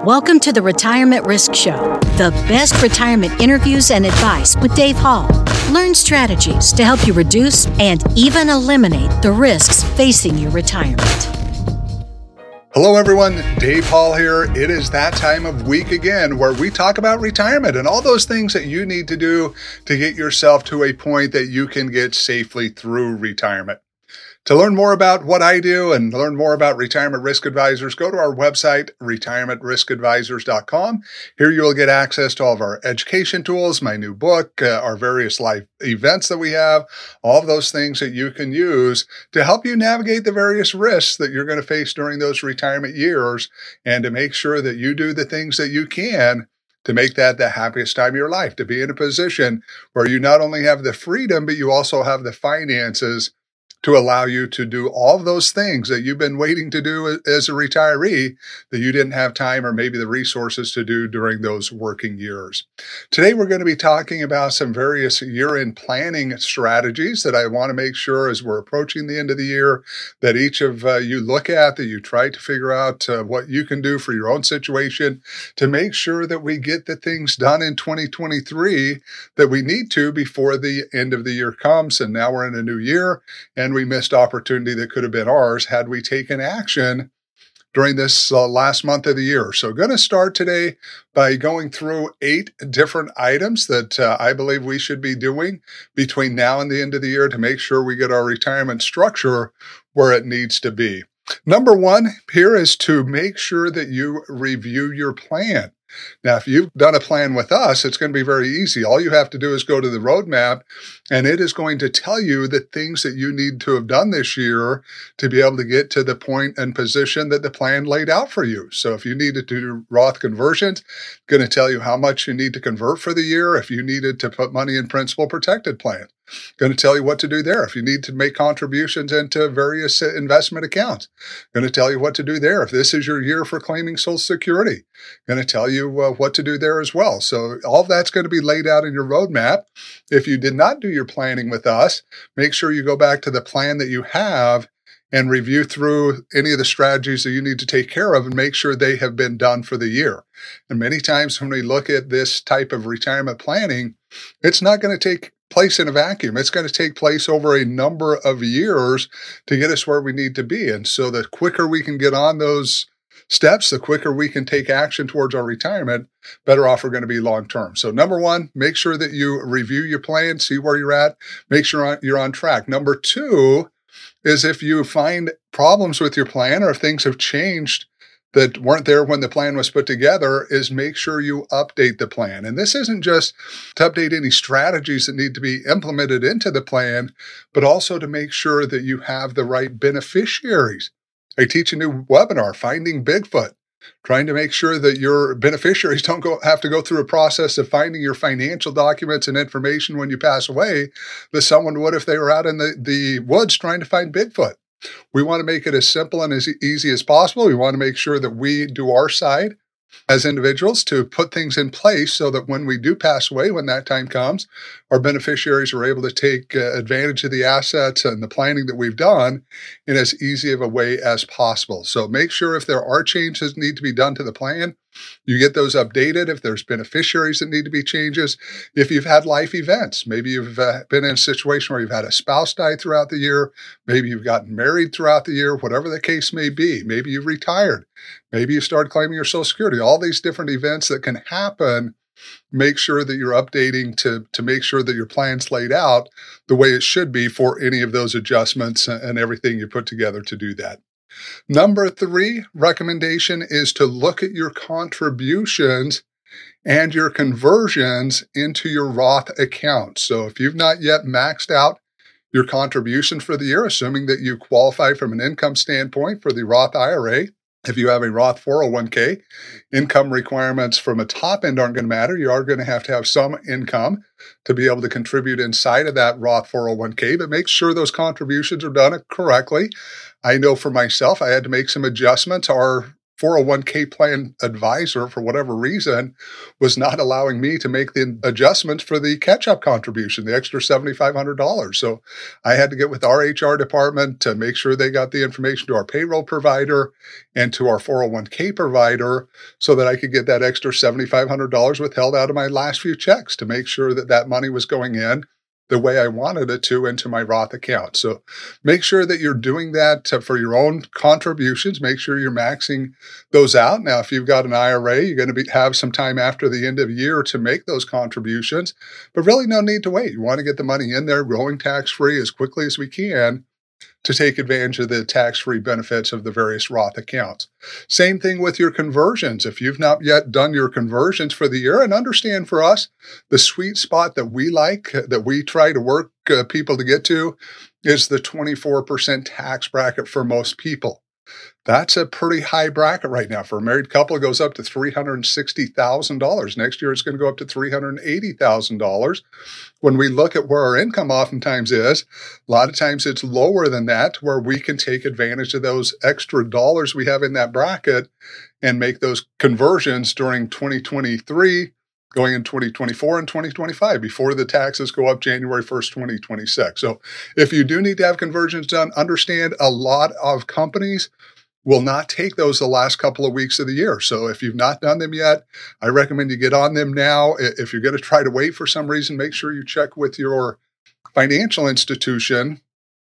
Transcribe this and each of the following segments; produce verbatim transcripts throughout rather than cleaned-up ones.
Welcome to the Retirement Risk Show, the best retirement interviews and advice with Dave Hall. Learn strategies to help you reduce and even eliminate the risks facing your retirement. Hello everyone, Dave Hall here. It is that time of week again where we talk about retirement and all those things that you need to do to get yourself to a point that you can get safely through retirement. To learn more about what I do and learn more about Retirement Risk Advisors, go to our website, retirement risk advisors dot com. Here you will get access to all of our education tools, my new book, uh, our various live events that we have, all of those things that you can use to help you navigate the various risks that you're going to face during those retirement years and to make sure that you do the things that you can to make that the happiest time of your life, to be in a position where you not only have the freedom, but you also have the finances to allow you to do all of those things that you've been waiting to do as a retiree that you didn't have time or maybe the resources to do during those working years. Today, we're going to be talking about some various year-end planning strategies that I want to make sure as we're approaching the end of the year that each of uh, you look at, that you try to figure out uh, what you can do for your own situation to make sure that we get the things done in twenty twenty-three that we need to before the end of the year comes. And now we're in a new year, and we missed opportunity that could have been ours had we taken action during this uh, last month of the year. So going to start today by going through eight different items that uh, I believe we should be doing between now and the end of the year to make sure we get our retirement structure where it needs to be. Number one here is to make sure that you review your plan. Now, if you've done a plan with us, it's going to be very easy. All you have to do is go to the roadmap, and it is going to tell you the things that you need to have done this year to be able to get to the point and position that the plan laid out for you. So if you needed to do Roth conversions, it's going to tell you how much you need to convert for the year. If you needed to put money in principal protected plan, going to tell you what to do there. If you need to make contributions into various investment accounts, going to tell you what to do there. If this is your year for claiming Social Security, going to tell you uh, what to do there as well. So all of that's going to be laid out in your roadmap. If you did not do your planning with us, make sure you go back to the plan that you have and review through any of the strategies that you need to take care of and make sure they have been done for the year. And many times when we look at this type of retirement planning, it's not going to take place in a vacuum. It's going to take place over a number of years to get us where we need to be. And so the quicker we can get on those steps, the quicker we can take action towards our retirement, better off we're going to be long term. So number one, make sure that you review your plan, see where you're at, make sure you're on track. Number two is if you find problems with your plan or if things have changed that weren't there when the plan was put together, is make sure you update the plan. And this isn't just to update any strategies that need to be implemented into the plan, but also to make sure that you have the right beneficiaries. I teach a new webinar, Finding Bigfoot, trying to make sure that your beneficiaries don't go have to go through a process of finding your financial documents and information when you pass away that someone would if they were out in the, the woods trying to find Bigfoot. We want to make it as simple and as easy as possible. We want to make sure that we do our side as individuals to put things in place so that when we do pass away, when that time comes, our beneficiaries are able to take uh, advantage of the assets and the planning that we've done in as easy of a way as possible. So make sure if there are changes that need to be done to the plan, you get those updated. If there's beneficiaries that need to be changes, if you've had life events, maybe you've uh, been in a situation where you've had a spouse die throughout the year, maybe you've gotten married throughout the year, whatever the case may be, maybe you've retired, maybe you started claiming your Social Security, all these different events that can happen, make sure that you're updating to, to make sure that your plan's laid out the way it should be for any of those adjustments and everything you put together to do that. Number three recommendation is to look at your contributions and your conversions into your Roth account. So if you've not yet maxed out your contribution for the year, assuming that you qualify from an income standpoint for the Roth I R A, if you have a Roth four oh one k, income requirements from a top end aren't going to matter. You are going to have to have some income to be able to contribute inside of that Roth four oh one k, but make sure those contributions are done correctly. I know for myself, I had to make some adjustments. Our four oh one k plan advisor, for whatever reason, was not allowing me to make the adjustments for the catch-up contribution, the extra seven thousand five hundred dollars. So I had to get with our H R department to make sure they got the information to our payroll provider and to our four oh one k provider so that I could get that extra seven thousand five hundred dollars withheld out of my last few checks to make sure that that money was going in the way I wanted it to into my Roth account. So make sure that you're doing that to, for your own contributions. Make sure you're maxing those out. Now, if you've got an I R A, you're going to be, have some time after the end of the year to make those contributions, but really no need to wait. You want to get the money in there, growing tax-free as quickly as we can to take advantage of the tax-free benefits of the various Roth accounts. Same thing with your conversions. If you've not yet done your conversions for the year, and understand for us, the sweet spot that we like, that we try to work uh, people to get to, is the twenty-four percent tax bracket for most people. That's a pretty high bracket right now. For a married couple, it goes up to three hundred sixty thousand dollars. Next year, it's going to go up to three hundred eighty thousand dollars. When we look at where our income oftentimes is, a lot of times it's lower than that, where we can take advantage of those extra dollars we have in that bracket and make those conversions during twenty twenty-three, going in twenty twenty-four and twenty twenty-five, before the taxes go up January first, twenty twenty-six. So if you do need to have conversions done, understand a lot of companies will not take those the last couple of weeks of the year. So if you've not done them yet, I recommend you get on them now. If you're going to try to wait for some reason, make sure you check with your financial institution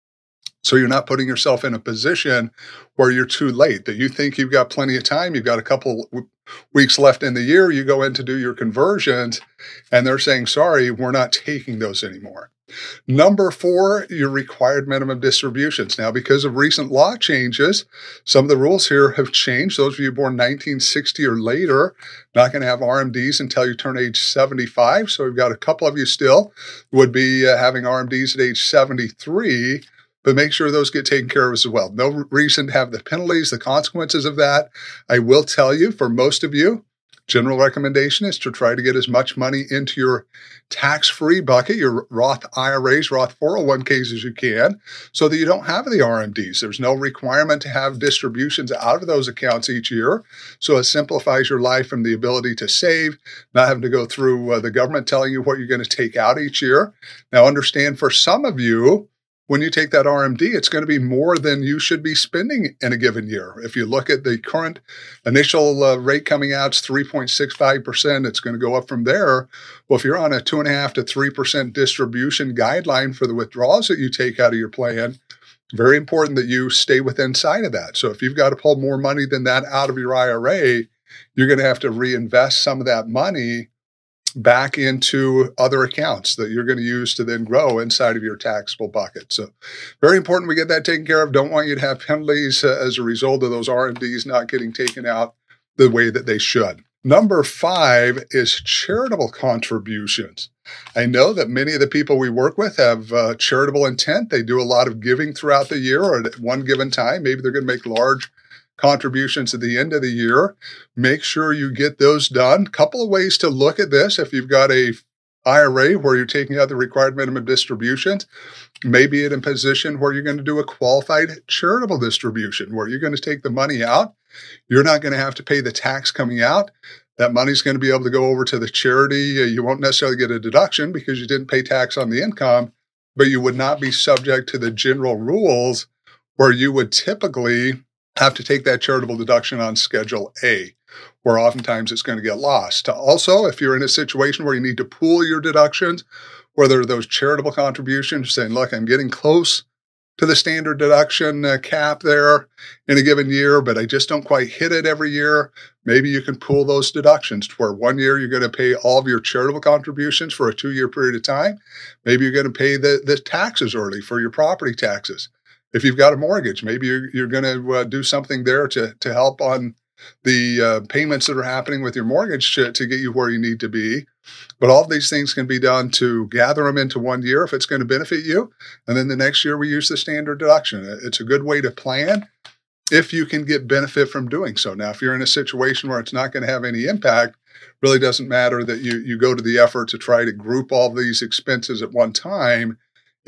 so you're not putting yourself in a position where you're too late, that you think you've got plenty of time, you've got a couple weeks left in the year, you go in to do your conversions, and they're saying, sorry, we're not taking those anymore. Number four, your required minimum distributions. Now, because of recent law changes, some of the rules here have changed. Those of you born nineteen sixty or later, not going to have R M Ds until you turn age seventy-five. So we've got a couple of you still would be uh, having R M Ds at age seventy-three, but make sure those get taken care of as well. No reason to have the penalties, the consequences of that. I will tell you, for most of you, general recommendation is to try to get as much money into your tax-free bucket, your Roth I R As, Roth four oh one k's as you can, so that you don't have the R M Ds. There's no requirement to have distributions out of those accounts each year. So it simplifies your life and the ability to save, not having to go through uh, the government telling you what you're going to take out each year. Now, understand for some of you, when you take that R M D, it's going to be more than you should be spending in a given year. If you look at the current initial uh, rate coming out, it's three point six five percent. It's going to go up from there. Well, if you're on a two point five to three percent distribution guideline for the withdrawals that you take out of your plan, very important that you stay within sight of that. So if you've got to pull more money than that out of your I R A, you're going to have to reinvest some of that money back into other accounts that you're going to use to then grow inside of your taxable bucket. So very important we get that taken care of. Don't want you to have penalties uh, as a result of those R M Ds not getting taken out the way that they should. Number five is charitable contributions. I know that many of the people we work with have uh, charitable intent. They do a lot of giving throughout the year or at one given time. Maybe they're going to make large contributions at the end of the year. Make sure you get those done. Couple of ways to look at this. If you've got a I R A where you're taking out the required minimum distributions, maybe in a position where you're going to do a qualified charitable distribution, where you're going to take the money out. You're not going to have to pay the tax coming out. That money's going to be able to go over to the charity. You won't necessarily get a deduction because you didn't pay tax on the income, but you would not be subject to the general rules where you would typically have to take that charitable deduction on Schedule A, where oftentimes it's going to get lost. Also, if you're in a situation where you need to pool your deductions, whether those charitable contributions, saying, look, I'm getting close to the standard deduction uh, cap there in a given year, but I just don't quite hit it every year, maybe you can pool those deductions to where one year you're going to pay all of your charitable contributions for a two-year period of time. Maybe you're going to pay the, the taxes early for your property taxes. If you've got a mortgage, maybe you're, you're going to uh, do something there to, to help on the uh, payments that are happening with your mortgage to, to get you where you need to be. But all of these things can be done to gather them into one year if it's going to benefit you. And then the next year we use the standard deduction. It's a good way to plan if you can get benefit from doing so. Now, if you're in a situation where it's not going to have any impact, really doesn't matter that you, you go to the effort to try to group all these expenses at one time. If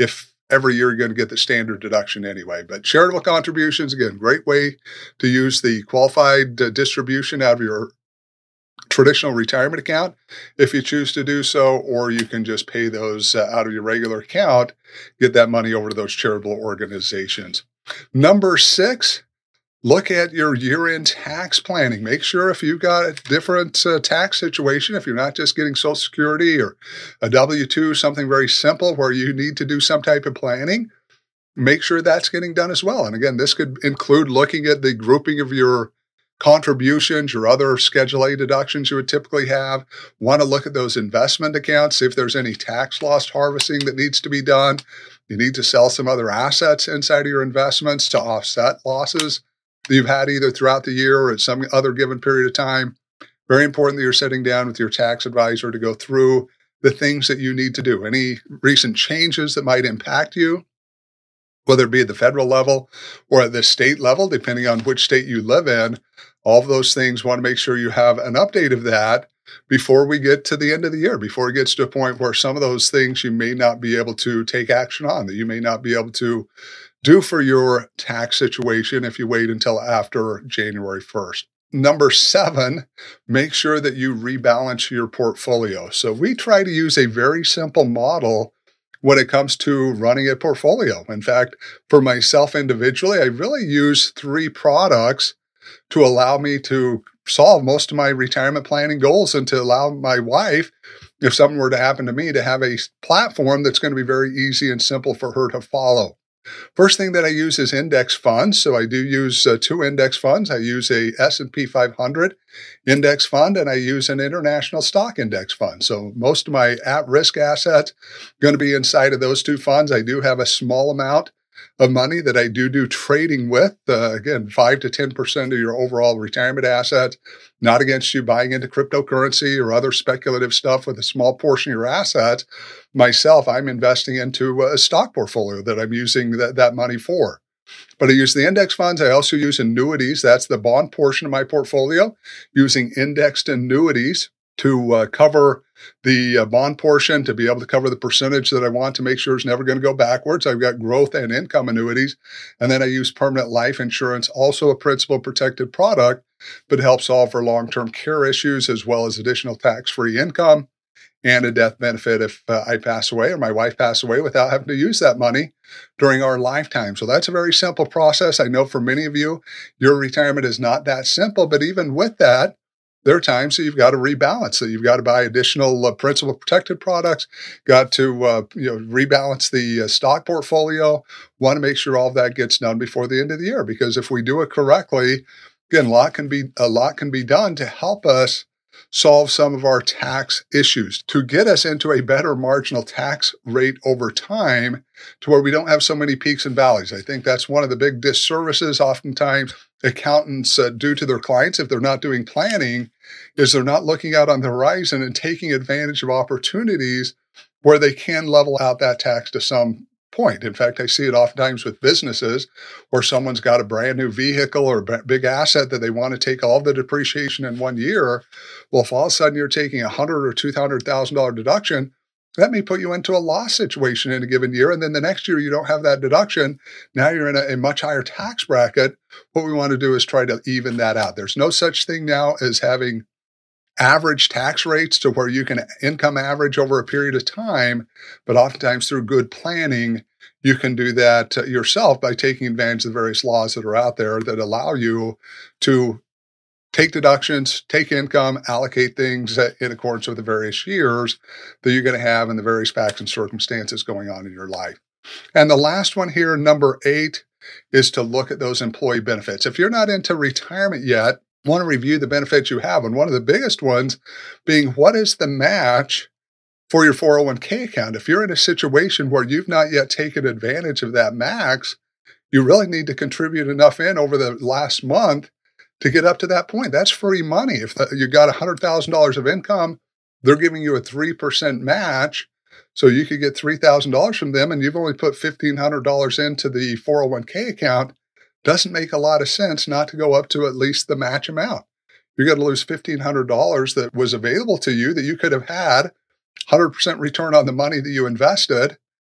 every year you're going to get the standard deduction anyway. But charitable contributions, again, great way to use the qualified uh, distribution out of your traditional retirement account if you choose to do so, or you can just pay those uh, out of your regular account, get that money over to those charitable organizations. Number six, look at your year-end tax planning. Make sure if you've got a different uh, tax situation, if you're not just getting Social Security or a W two, something very simple where you need to do some type of planning, make sure that's getting done as well. And again, this could include looking at the grouping of your contributions, your other Schedule A deductions you would typically have. Want to look at those investment accounts, see if there's any tax loss harvesting that needs to be done. You need to sell some other assets inside of your investments to offset losses that you've had either throughout the year or at some other given period of time. Very important that you're sitting down with your tax advisor to go through the things that you need to do. Any recent changes that might impact you, whether it be at the federal level or at the state level, depending on which state you live in. All of those things, want to make sure you have an update of that before we get to the end of the year, before it gets to a point where some of those things you may not be able to take action on, that you may not be able to do for your tax situation if you wait until after January first. Number seven, make sure that you rebalance your portfolio. So we try to use a very simple model when it comes to running a portfolio. In fact, for myself individually, I really use three products to allow me to solve most of my retirement planning goals and to allow my wife, if something were to happen to me, to have a platform that's going to be very easy and simple for her to follow. First thing that I use is index funds. So I do use uh, two index funds. I use a S and P five hundred index fund, and I use an international stock index fund. So most of my at-risk assets are going to be inside of those two funds. I do have a small amount of money that I do do trading with. Uh, again, five to ten percent of your overall retirement assets, not against you buying into cryptocurrency or other speculative stuff with a small portion of your assets. Myself, I'm investing into a stock portfolio that I'm using that, that money for. But I use the index funds. I also use annuities. That's the bond portion of my portfolio, using indexed annuities to uh, cover the uh, bond portion, to be able to cover the percentage that I want to make sure it's never going to go backwards. I've got growth and income annuities. And then I use permanent life insurance, also a principal protected product, but helps solve for long-term care issues as well as additional tax-free income and a death benefit if uh, I pass away or my wife pass away without having to use that money during our lifetime. So that's a very simple process. I know for many of you, your retirement is not that simple, but even with that, there are times that you've got to rebalance, that you've got to buy additional uh, principal protected products, got to uh, you know rebalance the uh, stock portfolio, want to make sure all of that gets done before the end of the year. Because if we do it correctly, again, a lot can be, a lot can be done to help us solve some of our tax issues, to get us into a better marginal tax rate over time to where we don't have so many peaks and valleys. I think that's one of the big disservices oftentimes accountants uh, do to their clients if they're not doing planning, is they're not looking out on the horizon and taking advantage of opportunities where they can level out that tax to some point. In fact, I see it oftentimes with businesses where someone's got a brand new vehicle or a big asset that they want to take all the depreciation in one year. Well, if all of a sudden you're taking a hundred or two hundred thousand dollar deduction, that may put you into a loss situation in a given year. And then the next year you don't have that deduction. Now you're in a, a much higher tax bracket. What we want to do is try to even that out. There's no such thing now as having average tax rates to where you can income average over a period of time, but oftentimes through good planning, you can do that yourself by taking advantage of the various laws that are out there that allow you to take deductions, take income, allocate things in accordance with the various years that you're going to have and the various facts and circumstances going on in your life. And the last one here, number eight, is to look at those employee benefits. If you're not into retirement yet, want to review the benefits you have. And one of the biggest ones being, what is the match for your four oh one k account? If you're in a situation where you've not yet taken advantage of that max, you really need to contribute enough in over the last month to get up to that point. That's free money. If you got one hundred thousand dollars of income, they're giving you a three percent match. So you could get three thousand dollars from them and you've only put fifteen hundred dollars into the four oh one k account. Doesn't make a lot of sense not to go up to at least the match amount. You're going to lose fifteen hundred dollars that was available to you that you could have had one hundred percent return on the money that you invested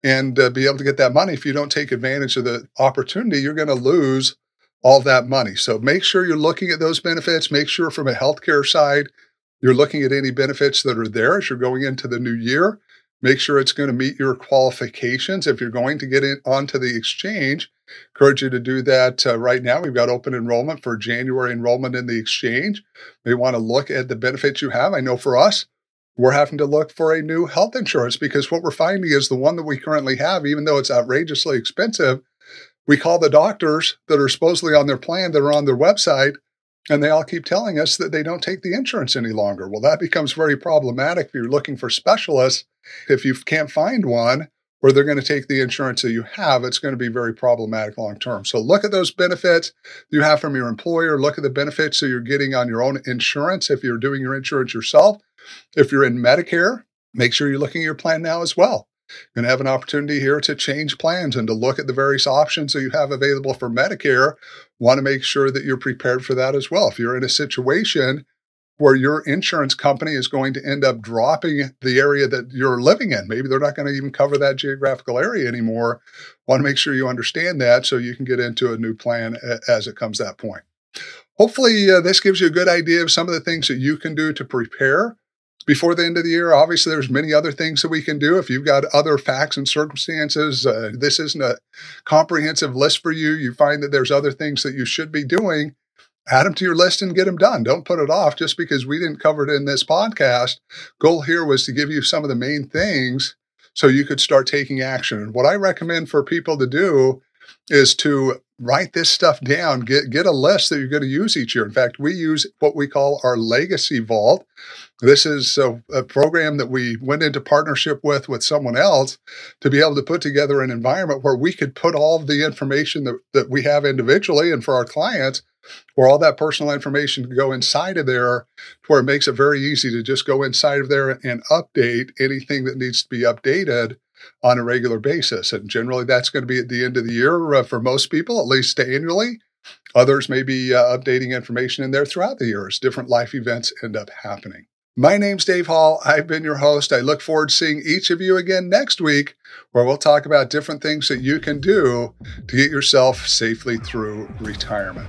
and uh, be able to get that money. If you don't take advantage of the opportunity, you're going to lose all that money. So make sure you're looking at those benefits. Make sure from a healthcare side, you're looking at any benefits that are there as you're going into the new year. Make sure it's going to meet your qualifications. If you're going to get in onto the exchange, encourage you to do that uh, right now. We've got open enrollment for January enrollment in the exchange. We want to look at the benefits you have. I know for us, we're having to look for a new health insurance because what we're finding is the one that we currently have, even though it's outrageously expensive, we call the doctors that are supposedly on their plan, that are on their website, and they all keep telling us that they don't take the insurance any longer. Well, that becomes very problematic if you're looking for specialists. If you can't find one where they're going to take the insurance that you have, it's going to be very problematic long term. So look at those benefits you have from your employer. Look at the benefits that you're getting on your own insurance if you're doing your insurance yourself. If you're in Medicare, make sure you're looking at your plan now as well. You're going to have an opportunity here to change plans and to look at the various options that you have available for Medicare. Want to make sure that you're prepared for that as well. If you're in a situation where your insurance company is going to end up dropping the area that you're living in, maybe they're not going to even cover that geographical area anymore, want to make sure you understand that so you can get into a new plan as it comes to that point. Hopefully, uh, this gives you a good idea of some of the things that you can do to prepare before the end of the year. Obviously, there's many other things that we can do. If you've got other facts and circumstances, uh, this isn't a comprehensive list for you. You find that there's other things that you should be doing, add them to your list and get them done. Don't put it off just because we didn't cover it in this podcast. Goal here was to give you some of the main things so you could start taking action. And what I recommend for people to do is to write this stuff down, get, get a list that you're going to use each year. In fact, we use what we call our Legacy Vault. This is a, a program that we went into partnership with with someone else to be able to put together an environment where we could put all of the information that, that we have individually and for our clients, where all that personal information can go inside of there, where it makes it very easy to just go inside of there and update anything that needs to be updated on a regular basis. And generally, that's going to be at the end of the year uh, for most people, at least annually. Others may be uh, updating information in there throughout the year as different life events end up happening. My name's Dave Hall. I've been your host. I look forward to seeing each of you again next week, where we'll talk about different things that you can do to get yourself safely through retirement.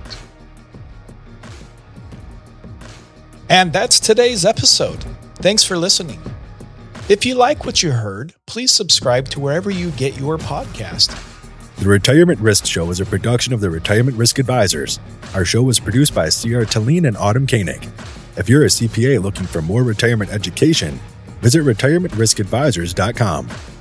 And that's today's episode. Thanks for listening. If you like what you heard, please subscribe to wherever you get your podcast. The Retirement Risk Show is a production of the Retirement Risk Advisors. Our show was produced by Sierra Talene and Autumn Koenig. If you're a C P A looking for more retirement education, visit retirement risk advisors dot com.